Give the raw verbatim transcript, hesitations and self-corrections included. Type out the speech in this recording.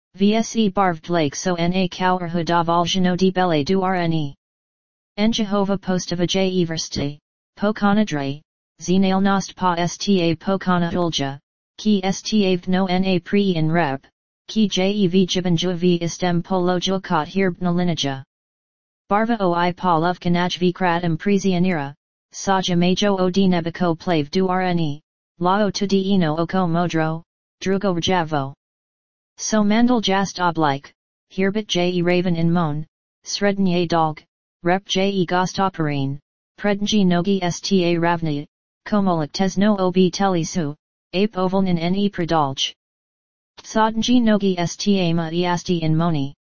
vse barved lake so na cour hudav aljano di belle du rne. En Jehovah postava j everste, pokanadre, zenale nost pa sta pokana ulja, ki sta no na pre in rep, ki jev jibanju v istem polo jilkot hirbna lineja. Barva oi pa love kanaj v kratam prizianira, saja majo od nebako plave du rne, lao to di eno oko modro, drugo rjavo. So mandal jast oblike, hirbit je raven in mon, srednye dog, rep je gostoperine, prednji nogi sta ravni, komolik tes no ob telisu, ape ovalnin ne predalj. Tsadnji nogi sta ma iasti in moni.